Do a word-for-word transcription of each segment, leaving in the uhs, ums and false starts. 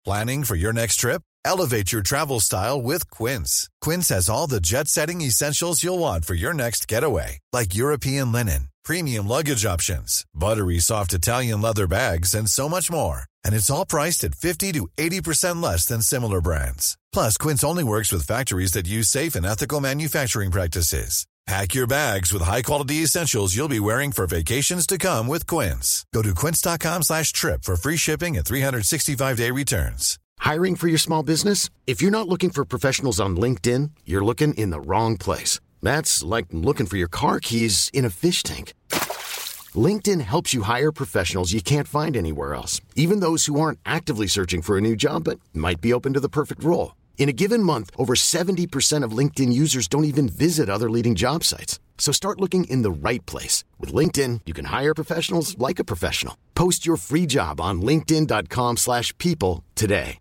Planning for your next trip? Elevate your travel style with Quince. Quince has all the jet-setting essentials you'll want for your next getaway, like European linen, premium luggage options, buttery soft Italian leather bags, and so much more. And it's all priced at fifty to eighty percent less than similar brands. Plus, Quince only works with factories that use safe and ethical manufacturing practices. Pack your bags with high-quality essentials you'll be wearing for vacations to come with Quince. Go to quince.com slash trip for free shipping and three sixty-five day returns. Hiring for your small business? If you're not looking for professionals on LinkedIn, you're looking in the wrong place. That's like looking for your car keys in a fish tank. LinkedIn helps you hire professionals you can't find anywhere else, even those who aren't actively searching for a new job but might be open to the perfect role. In a given month, over seventy percent of LinkedIn users don't even visit other leading job sites. So start looking in the right place. With LinkedIn, you can hire professionals like a professional. Post your free job on linkedin.com slash people today.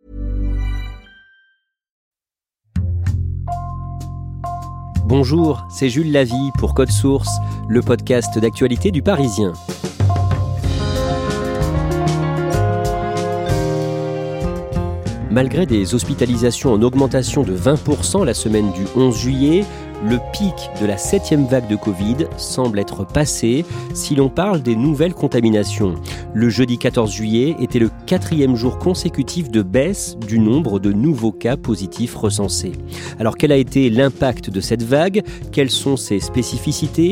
Bonjour, c'est Jules Lavie pour Code Source, le podcast d'actualité du Parisien. Malgré des hospitalisations en augmentation de vingt pour cent la semaine du onze juillet, le pic de la septième vague de Covid semble être passé si l'on parle des nouvelles contaminations. Le jeudi quatorze juillet était le quatrième jour consécutif de baisse du nombre de nouveaux cas positifs recensés. Alors quel a été l'impact de cette vague ? Quelles sont ses spécificités ?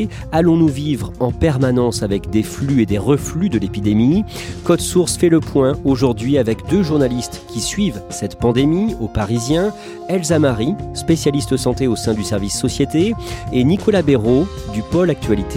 Allons-nous vivre en permanence avec des flux et des reflux de l'épidémie ? Code Source fait le point aujourd'hui avec deux journalistes qui suivent cette pandémie au Parisien, Elsa Marie, spécialiste santé au sein du service Société, et Nicolas Béraud du pôle Actualité.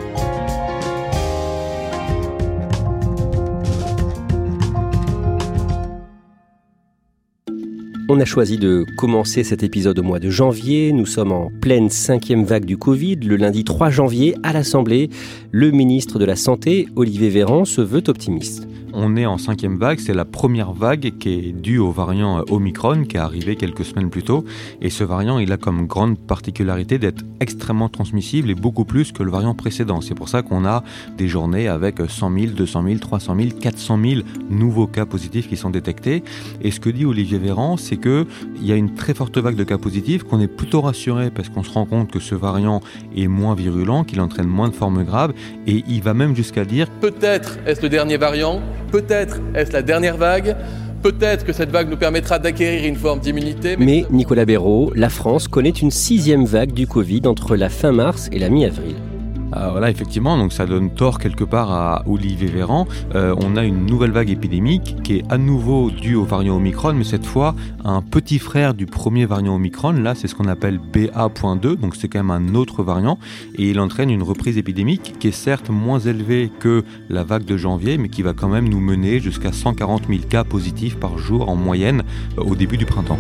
On a choisi de commencer cet épisode au mois de janvier. Nous sommes en pleine cinquième vague du Covid. Le lundi trois janvier, à l'Assemblée, le ministre de la Santé, Olivier Véran, se veut optimiste. On est en cinquième vague, c'est la première vague qui est due au variant Omicron qui est arrivé quelques semaines plus tôt. Et ce variant, il a comme grande particularité d'être extrêmement transmissible et beaucoup plus que le variant précédent. C'est pour ça qu'on a des journées avec cent mille, deux cent mille, trois cent mille, quatre cent mille nouveaux cas positifs qui sont détectés. Et ce que dit Olivier Véran, c'est qu'il y a une très forte vague de cas positifs, qu'on est plutôt rassuré parce qu'on se rend compte que ce variant est moins virulent, qu'il entraîne moins de formes graves. Et il va même jusqu'à dire « Peut-être est-ce le dernier variant ? Peut-être est-ce la dernière vague ? Peut-être que cette vague nous permettra d'acquérir une forme d'immunité. Mais, mais Nicolas Béraud, la France connaît une sixième vague du Covid entre la fin mars et la mi-avril. Euh, voilà, effectivement, donc ça donne tort quelque part à Olivier Véran. Euh, on a une nouvelle vague épidémique qui est à nouveau due au variant Omicron, mais cette fois un petit frère du premier variant Omicron. Là, c'est ce qu'on appelle B A point deux, donc c'est quand même un autre variant, et il entraîne une reprise épidémique qui est certes moins élevée que la vague de janvier, mais qui va quand même nous mener jusqu'à cent quarante mille cas positifs par jour en moyenne euh, au début du printemps.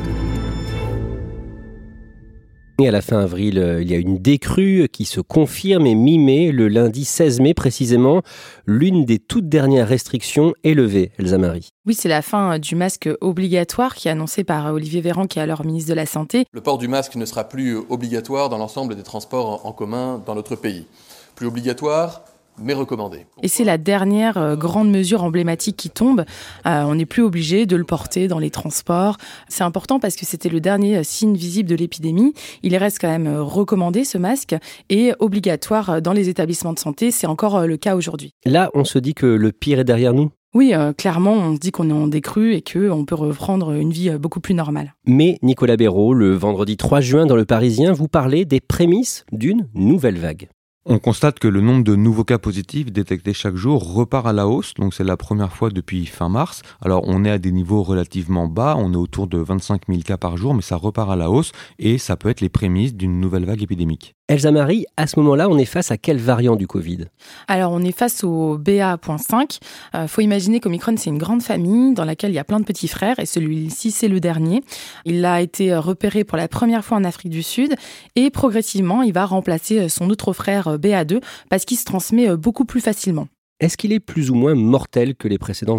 Et à la fin avril, il y a une décrue qui se confirme et mi-mai, le lundi seize mai précisément, l'une des toutes dernières restrictions est levée, Elsa Marie. Oui, c'est la fin du masque obligatoire qui est annoncé par Olivier Véran, qui est alors ministre de la Santé. Le port du masque ne sera plus obligatoire dans l'ensemble des transports en commun dans notre pays. Plus obligatoire, mais recommandé. Et c'est la dernière euh, grande mesure emblématique qui tombe. Euh, on n'est plus obligé de le porter dans les transports. C'est important parce que c'était le dernier euh, signe visible de l'épidémie. Il reste quand même euh, recommandé, ce masque, et obligatoire dans les établissements de santé. C'est encore euh, le cas aujourd'hui. Là, on se dit que le pire est derrière nous ? Oui, euh, clairement, on se dit qu'on est en décrue et qu'on peut reprendre une vie euh, beaucoup plus normale. Mais Nicolas Béraud, le vendredi trois juin dans Le Parisien, vous parlez des prémices d'une nouvelle vague. On constate que le nombre de nouveaux cas positifs détectés chaque jour repart à la hausse, donc c'est la première fois depuis fin mars. Alors on est à des niveaux relativement bas, on est autour de vingt-cinq mille cas par jour, mais ça repart à la hausse et ça peut être les prémices d'une nouvelle vague épidémique. Elsa Marie, à ce moment-là, on est face à quel variant du Covid ? Alors, on est face au B A point cinq. Il euh, faut imaginer qu'Omicron, c'est une grande famille dans laquelle il y a plein de petits frères et celui-ci, c'est le dernier. Il a été repéré pour la première fois en Afrique du Sud et progressivement, il va remplacer son autre frère B A deux parce qu'il se transmet beaucoup plus facilement. Est-ce qu'il est plus ou moins mortel que les précédents variants ?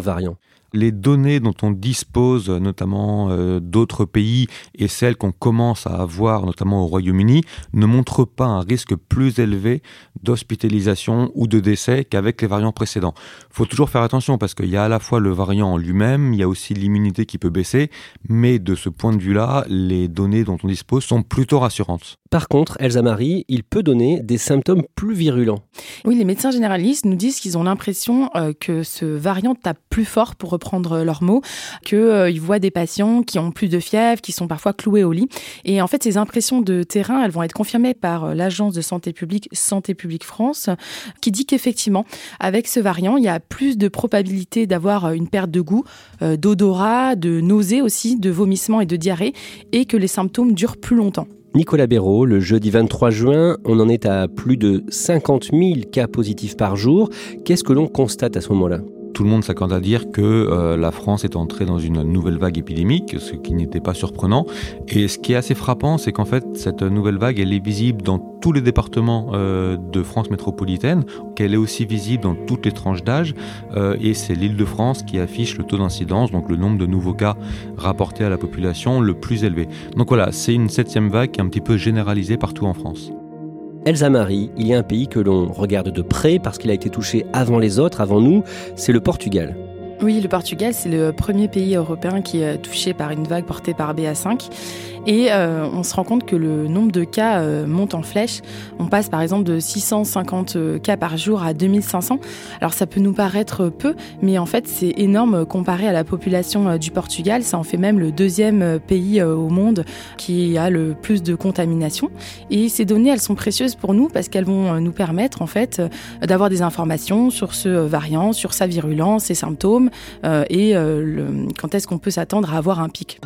Les données dont on dispose, notamment euh, d'autres pays, et celles qu'on commence à avoir, notamment au Royaume-Uni, ne montrent pas un risque plus élevé d'hospitalisation ou de décès qu'avec les variants précédents. Il faut toujours faire attention parce qu'il y a à la fois le variant en lui-même, il y a aussi l'immunité qui peut baisser, mais de ce point de vue-là, les données dont on dispose sont plutôt rassurantes. Par contre, Elsa Marie, il peut donner des symptômes plus virulents. Oui, les médecins généralistes nous disent qu'ils ont l'impression euh, que ce variant tape plus fort, pour reprendre leurs mots, qu'ils euh, voient des patients qui ont plus de fièvre, qui sont parfois cloués au lit. Et en fait, ces impressions de terrain, elles vont être confirmées par euh, l'Agence de santé publique Santé publique France, qui dit qu'effectivement, avec ce variant, il y a plus de probabilité d'avoir une perte de goût, euh, d'odorat, de nausées aussi, de vomissements et de diarrhée, et que les symptômes durent plus longtemps. Nicolas Béraud, le jeudi vingt-trois juin, on en est à plus de cinquante mille cas positifs par jour. Qu'est-ce que l'on constate à ce moment-là ? Tout le monde s'accorde à dire que euh, la France est entrée dans une nouvelle vague épidémique, ce qui n'était pas surprenant. Et ce qui est assez frappant, c'est qu'en fait, cette nouvelle vague, elle est visible dans tous les départements euh, de France métropolitaine, qu'elle est aussi visible dans toutes les tranches d'âge. Euh, et c'est l'Île-de-France qui affiche le taux d'incidence, donc le nombre de nouveaux cas rapportés à la population le plus élevé. Donc voilà, c'est une septième vague qui est un petit peu généralisée partout en France. Elsa Marie, il y a un pays que l'on regarde de près parce qu'il a été touché avant les autres, avant nous, c'est le Portugal. Oui, le Portugal, c'est le premier pays européen qui est touché par une vague portée par B A cinq. Et euh, on se rend compte que le nombre de cas euh, monte en flèche. On passe par exemple de six cent cinquante cas par jour à deux mille cinq cents. Alors ça peut nous paraître peu, mais en fait c'est énorme comparé à la population euh, du Portugal. Ça en fait même le deuxième pays euh, au monde qui a le plus de contamination. Et ces données, elles sont précieuses pour nous parce qu'elles vont euh, nous permettre en fait euh, d'avoir des informations sur ce variant, sur sa virulence, ses symptômes euh, et euh, le, quand est-ce qu'on peut s'attendre à avoir un pic.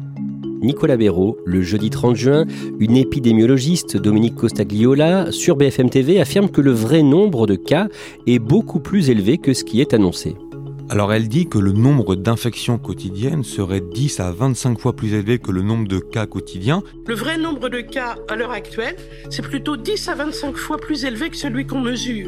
Nicolas Béraud, le jeudi trente juin, une épidémiologiste, Dominique Costagliola, sur B F M T V, affirme que le vrai nombre de cas est beaucoup plus élevé que ce qui est annoncé. Alors elle dit que le nombre d'infections quotidiennes serait dix à vingt-cinq fois plus élevé que le nombre de cas quotidiens. Le vrai nombre de cas à l'heure actuelle, c'est plutôt dix à vingt-cinq fois plus élevé que celui qu'on mesure.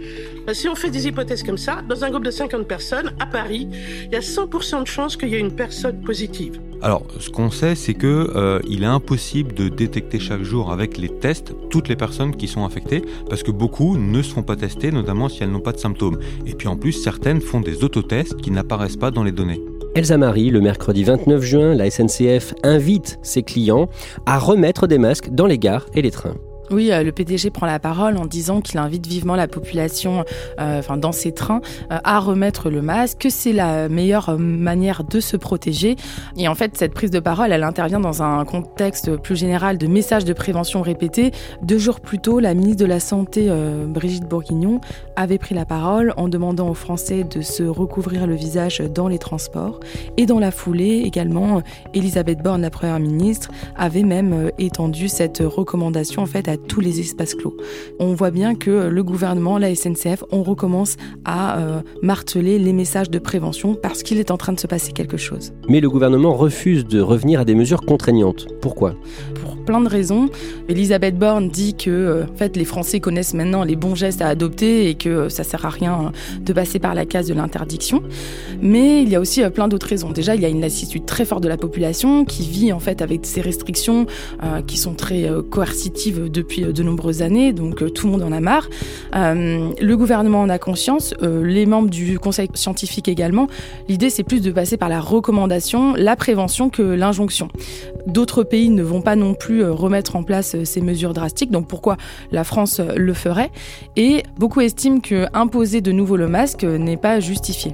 Si on fait des hypothèses comme ça, dans un groupe de cinquante personnes, à Paris, il y a cent pour cent de chances qu'il y ait une personne positive. Alors, ce qu'on sait, c'est qu'il euh, est impossible de détecter chaque jour avec les tests toutes les personnes qui sont infectées, parce que beaucoup ne se font pas tester, notamment si elles n'ont pas de symptômes. Et puis en plus, certaines font des autotests qui n'apparaissent pas dans les données. Elsa Marie, le mercredi vingt-neuf juin, la S N C F invite ses clients à remettre des masques dans les gares et les trains. Oui, euh, le P D G prend la parole en disant qu'il invite vivement la population, euh, enfin dans ses trains, euh, à remettre le masque, que c'est la meilleure manière de se protéger. Et en fait, cette prise de parole, elle intervient dans un contexte plus général de messages de prévention répétés. Deux jours plus tôt, la ministre de la Santé, euh, Brigitte Bourguignon, avait pris la parole en demandant aux Français de se recouvrir le visage dans les transports. Et dans la foulée, également, Elisabeth Borne, la Première ministre, avait même étendu cette recommandation en fait à tous les espaces clos. On voit bien que le gouvernement, la S N C F, on recommence à euh, marteler les messages de prévention parce qu'il est en train de se passer quelque chose. Mais le gouvernement refuse de revenir à des mesures contraignantes. Pourquoi ? Pour plein de raisons. Elisabeth Borne dit que euh, en fait, les Français connaissent maintenant les bons gestes à adopter et que euh, ça sert à rien de passer par la case de l'interdiction. Mais il y a aussi euh, plein d'autres raisons. Déjà, il y a une lassitude très forte de la population qui vit en fait avec ces restrictions euh, qui sont très euh, coercitives depuis depuis de nombreuses années, donc euh, tout le monde en a marre. Euh, le gouvernement en a conscience, euh, les membres du conseil scientifique également. L'idée, c'est plus de passer par la recommandation, la prévention que l'injonction. D'autres pays ne vont pas non plus euh, remettre en place euh, ces mesures drastiques, donc pourquoi la France euh, le ferait ? Et beaucoup estiment qu'imposer de nouveau le masque euh, n'est pas justifié.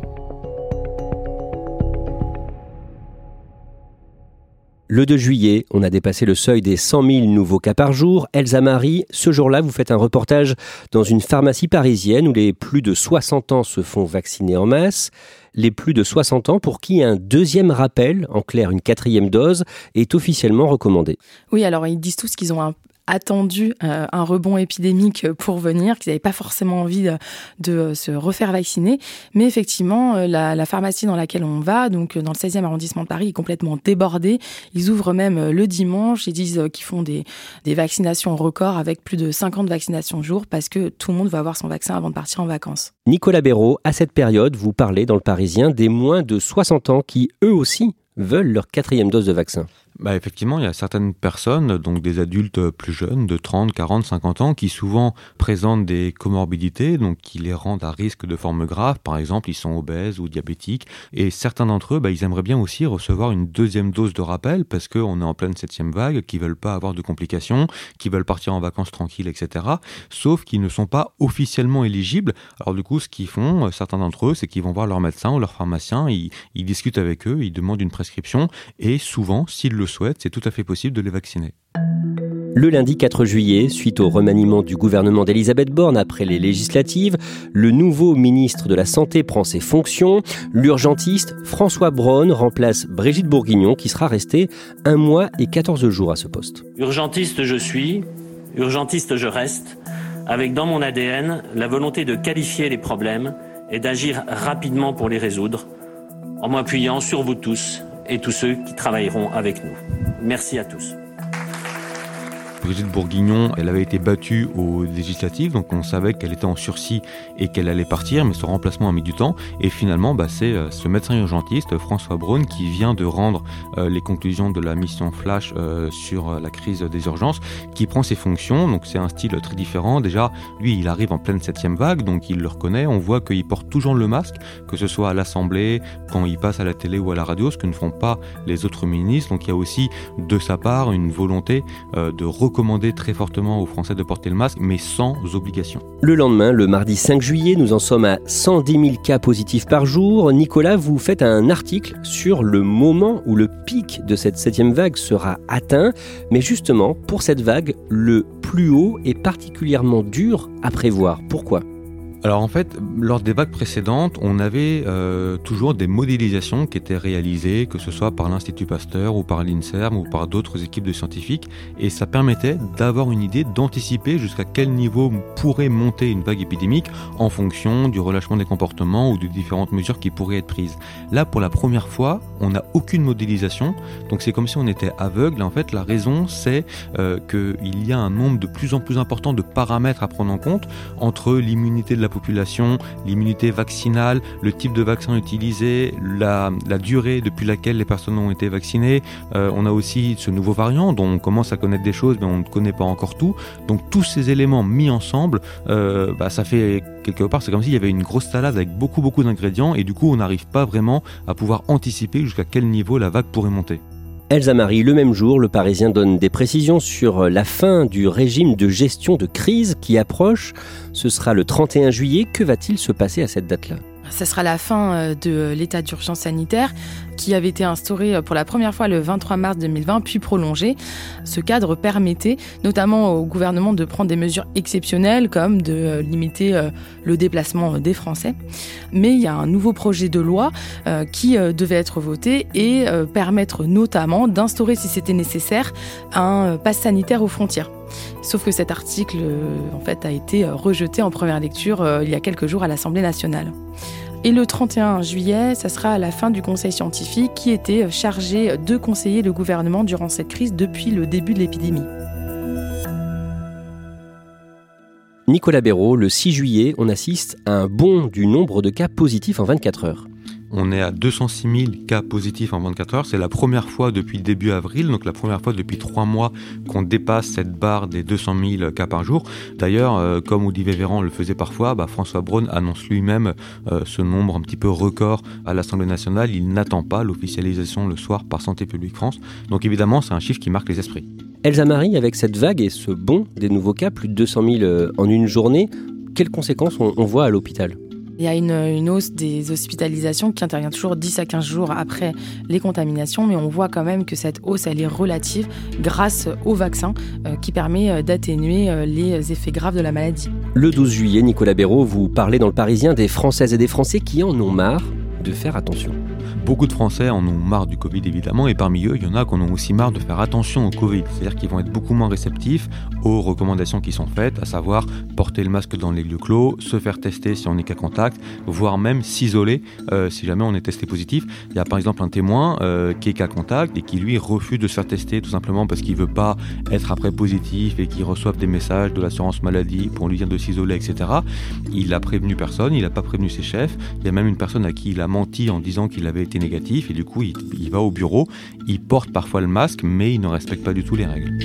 Le deux juillet, on a dépassé le seuil des cent mille nouveaux cas par jour. Elsa Marie, ce jour-là, vous faites un reportage dans une pharmacie parisienne où les plus de soixante ans se font vacciner en masse. Les plus de soixante ans pour qui un deuxième rappel, en clair une quatrième dose, est officiellement recommandé. Oui, alors ils disent tous qu'ils ont un attendu euh, un rebond épidémique pour venir, qu'ils n'avaient pas forcément envie de, de se refaire vacciner. Mais effectivement, euh, la, la pharmacie dans laquelle on va, donc dans le seizième arrondissement de Paris, est complètement débordée. Ils ouvrent même le dimanche. Ils disent qu'ils font des, des vaccinations records avec plus de cinquante vaccinations jour parce que tout le monde va avoir son vaccin avant de partir en vacances. Nicolas Béraud, à cette période, vous parlez dans Le Parisien des moins de soixante ans qui, eux aussi, veulent leur quatrième dose de vaccin. Bah effectivement, il y a certaines personnes, donc des adultes plus jeunes, de trente, quarante, cinquante ans, qui souvent présentent des comorbidités, donc qui les rendent à risque de formes graves. Par exemple, ils sont obèses ou diabétiques. Et certains d'entre eux, bah, ils aimeraient bien aussi recevoir une deuxième dose de rappel parce qu'on est en pleine septième vague, qui veulent pas avoir de complications, qui veulent partir en vacances tranquilles, et cetera. Sauf qu'ils ne sont pas officiellement éligibles. Alors du coup, ce qu'ils font, certains d'entre eux, c'est qu'ils vont voir leur médecin ou leur pharmacien, ils, ils discutent avec eux, ils demandent une prescription et souvent, s'ils le souhaitent, c'est tout à fait possible de les vacciner. Le lundi quatre juillet, suite au remaniement du gouvernement d'Elisabeth Borne après les législatives, le nouveau ministre de la Santé prend ses fonctions. L'urgentiste François Braun remplace Brigitte Bourguignon qui sera restée un mois et quatorze jours à ce poste. Urgentiste je suis, urgentiste je reste, avec dans mon A D N la volonté de qualifier les problèmes et d'agir rapidement pour les résoudre, en m'appuyant sur vous tous et tous ceux qui travailleront avec nous. Merci à tous. Brigitte Bourguignon, elle avait été battue aux législatives, donc on savait qu'elle était en sursis et qu'elle allait partir, mais son remplacement a mis du temps. Et finalement, bah, c'est euh, ce médecin urgentiste, François Braun, qui vient de rendre euh, les conclusions de la mission Flash euh, sur euh, la crise des urgences, qui prend ses fonctions. Donc c'est un style très différent. Déjà, lui, il arrive en pleine septième vague, donc il le reconnaît. On voit qu'il porte toujours le masque, que ce soit à l'Assemblée, quand il passe à la télé ou à la radio, ce que ne font pas les autres ministres. Donc il y a aussi de sa part une volonté euh, de recommander très fortement aux Français de porter le masque, mais sans obligation. Le lendemain, le mardi cinq juillet, nous en sommes à cent dix mille cas positifs par jour. Nicolas, vous faites un article sur le moment où le pic de cette septième vague sera atteint. Mais justement, pour cette vague, le plus haut est particulièrement dur à prévoir. Pourquoi ? Alors en fait, lors des vagues précédentes, on avait euh, toujours des modélisations qui étaient réalisées, que ce soit par l'Institut Pasteur ou par l'INSERM ou par d'autres équipes de scientifiques, et ça permettait d'avoir une idée, d'anticiper jusqu'à quel niveau pourrait monter une vague épidémique en fonction du relâchement des comportements ou de différentes mesures qui pourraient être prises. Là, pour la première fois, on n'a aucune modélisation, donc c'est comme si on était aveugle. En fait, la raison, c'est euh, qu'il y a un nombre de plus en plus important de paramètres à prendre en compte entre l'immunité de la population, l'immunité vaccinale, le type de vaccin utilisé, la, la durée depuis laquelle les personnes ont été vaccinées. Euh, on a aussi ce nouveau variant dont on commence à connaître des choses, mais on ne connaît pas encore tout. Donc tous ces éléments mis ensemble, euh, bah, ça fait quelque part, c'est comme s'il y avait une grosse salade avec beaucoup beaucoup d'ingrédients et du coup on n'arrive pas vraiment à pouvoir anticiper jusqu'à quel niveau la vague pourrait monter. Elsa Marie, le même jour, le Parisien donne des précisions sur la fin du régime de gestion de crise qui approche. Ce sera le trente et un juillet. Que va-t-il se passer à cette date-là ? Ce sera la fin de l'état d'urgence sanitaire qui avait été instauré pour la première fois le vingt-trois mars deux mille vingt, puis prolongé. Ce cadre permettait notamment au gouvernement de prendre des mesures exceptionnelles comme de limiter le déplacement des Français. Mais il y a un nouveau projet de loi qui devait être voté et permettre notamment d'instaurer, si c'était nécessaire, un pass sanitaire aux frontières. Sauf que cet article en fait, a été rejeté en première lecture euh, il y a quelques jours à l'Assemblée nationale. Et le trente et un juillet, ça sera la fin du conseil scientifique qui était chargé de conseiller le gouvernement durant cette crise depuis le début de l'épidémie. Nicolas Béraud, le six juillet, on assiste à un bond du nombre de cas positifs en vingt-quatre heures. On est à deux cent six mille cas positifs en vingt-quatre heures. C'est la première fois depuis début avril, donc la première fois depuis trois mois qu'on dépasse cette barre des deux cent mille cas par jour. D'ailleurs, euh, comme Olivier Véran le faisait parfois, bah, François Braun annonce lui-même euh, ce nombre un petit peu record à l'Assemblée nationale. Il n'attend pas l'officialisation le soir par Santé publique France. Donc évidemment, c'est un chiffre qui marque les esprits. Elsa Marie, avec cette vague et ce bond des nouveaux cas, plus de deux cent mille en une journée, quelles conséquences on, on voit à l'hôpital ? Il y a une, une hausse des hospitalisations qui intervient toujours dix à quinze jours après les contaminations, mais on voit quand même que cette hausse, elle est relative grâce au vaccin euh, qui permet d'atténuer euh, les effets graves de la maladie. Le douze juillet, Nicolas Béraud, vous parlez dans Le Parisien des Françaises et des Français qui en ont marre de faire attention. Beaucoup de Français en ont marre du Covid évidemment, et parmi eux, il y en a qui en ont aussi marre de faire attention au Covid. C'est-à-dire qu'ils vont être beaucoup moins réceptifs aux recommandations qui sont faites, à savoir porter le masque dans les lieux clos, se faire tester si on est cas contact, voire même s'isoler euh, si jamais on est testé positif. Il y a par exemple un témoin euh, qui est cas contact et qui lui refuse de se faire tester tout simplement parce qu'il veut pas être après positif et qu'il reçoive des messages de l'assurance maladie pour lui dire de s'isoler, et cetera. Il a prévenu personne, il n'a pas prévenu ses chefs. Il y a même une personne à qui il a menti en disant qu'il avait été négatif et du coup il, il va au bureau, il porte parfois le masque mais il ne respecte pas du tout les règles.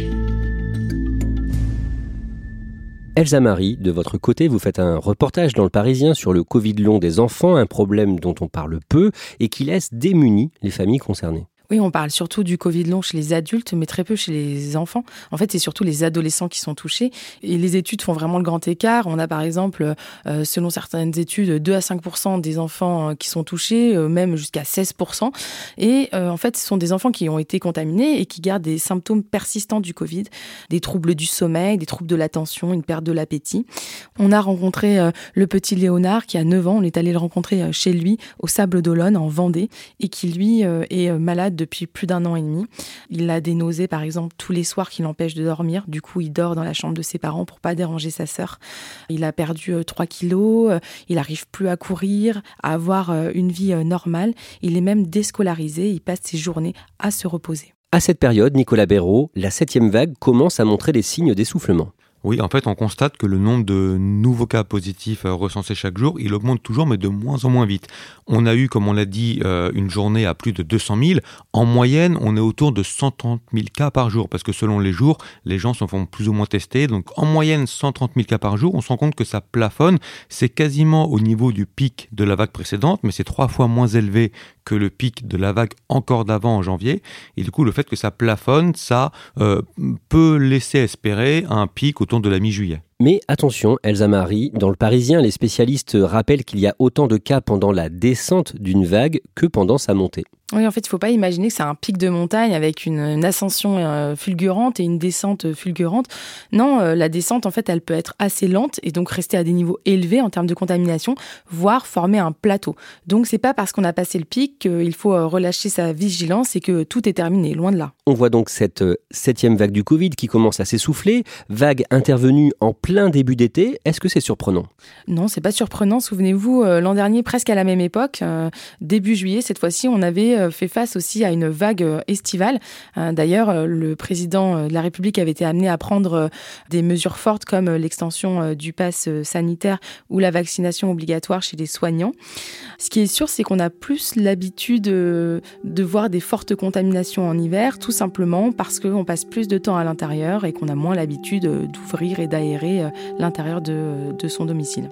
Elsa Marie, de votre côté, vous faites un reportage dans Le Parisien sur le Covid long des enfants, un problème dont on parle peu et qui laisse démunies les familles concernées. Oui, on parle surtout du Covid long chez les adultes, mais très peu chez les enfants. En fait, c'est surtout les adolescents qui sont touchés. Et les études font vraiment le grand écart. On a par exemple, euh, selon certaines études, deux à cinq pour cent des enfants qui sont touchés, euh, même jusqu'à seize pour cent. Et euh, en fait, ce sont des enfants qui ont été contaminés et qui gardent des symptômes persistants du Covid, des troubles du sommeil, des troubles de l'attention, une perte de l'appétit. On a rencontré euh, le petit Léonard qui a neuf ans. On est allé le rencontrer euh, chez lui, au Sable d'Olonne, en Vendée, et qui, lui, euh, est malade depuis plus d'un an et demi. Il a des nausées, par exemple, tous les soirs qui l'empêchent de dormir. Du coup, il dort dans la chambre de ses parents pour pas déranger sa sœur. Il a perdu trois kilos, il n'arrive plus à courir, à avoir une vie normale. Il est même déscolarisé, il passe ses journées à se reposer. À cette période, Nicolas Béraud, la septième vague commence à montrer des signes d'essoufflement. Oui, en fait, on constate que le nombre de nouveaux cas positifs recensés chaque jour, il augmente toujours, mais de moins en moins vite. On a eu, comme on l'a dit, une journée à plus de deux cent mille. En moyenne, on est autour de cent trente mille cas par jour, parce que selon les jours, les gens se font plus ou moins tester. Donc, en moyenne, cent trente mille cas par jour. On se rend compte que ça plafonne. C'est quasiment au niveau du pic de la vague précédente, mais c'est trois fois moins élevé que le pic de la vague encore d'avant en janvier. Et du coup, le fait que ça plafonne, ça euh, peut laisser espérer un pic autour de la mi-juillet. Mais attention, Elsa Marie, dans Le Parisien, les spécialistes rappellent qu'il y a autant de cas pendant la descente d'une vague que pendant sa montée. Oui, en fait, il ne faut pas imaginer que c'est un pic de montagne avec une, une ascension euh, fulgurante et une descente fulgurante. Non, euh, la descente, en fait, elle peut être assez lente et donc rester à des niveaux élevés en termes de contamination, voire former un plateau. Donc, c'est pas parce qu'on a passé le pic qu'il faut euh, relâcher sa vigilance et que tout est terminé, loin de là. On voit donc cette euh, septième vague du Covid qui commence à s'essouffler, vague intervenue en plein début d'été. Est-ce que c'est surprenant ? Non, c'est pas surprenant. Souvenez-vous, euh, l'an dernier, presque à la même époque, euh, début juillet, cette fois-ci, on avait fait face aussi à une vague estivale. D'ailleurs, le président de la République avait été amené à prendre des mesures fortes comme l'extension du pass sanitaire ou la vaccination obligatoire chez les soignants. Ce qui est sûr, c'est qu'on a plus l'habitude de voir des fortes contaminations en hiver, tout simplement parce qu'on passe plus de temps à l'intérieur et qu'on a moins l'habitude d'ouvrir et d'aérer l'intérieur de, de son domicile.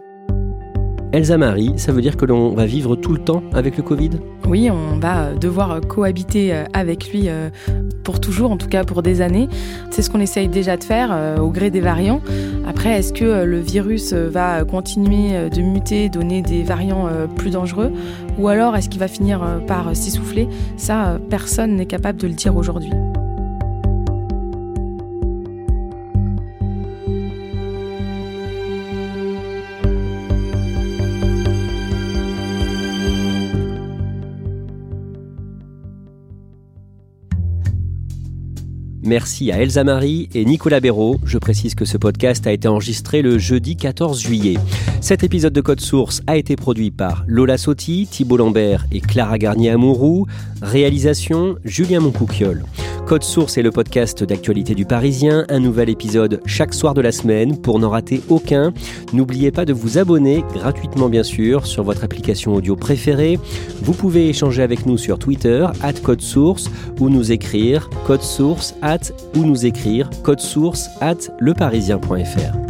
Elsa Marie, ça veut dire que l'on va vivre tout le temps avec le Covid ? Oui, on va devoir cohabiter avec lui pour toujours, en tout cas pour des années. C'est ce qu'on essaye déjà de faire au gré des variants. Après, est-ce que le virus va continuer de muter, donner des variants plus dangereux ? Ou alors est-ce qu'il va finir par s'essouffler ? Ça, personne n'est capable de le dire aujourd'hui. Merci à Elsa Marie et Nicolas Béraud. Je précise que ce podcast a été enregistré le jeudi quatorze juillet. Cet épisode de Code Source a été produit par Lola Sotti, Thibault Lambert et Clara Garnier-Amouroux. Réalisation, Julien Moncouquiol. Code Source est le podcast d'actualité du Parisien. Un nouvel épisode chaque soir de la semaine pour n'en rater aucun. N'oubliez pas de vous abonner, gratuitement bien sûr, sur votre application audio préférée. Vous pouvez échanger avec nous sur Twitter, arobase Code Source, ou nous écrire codesource arobase ou nous écrire codesource arobase leparisien point fr.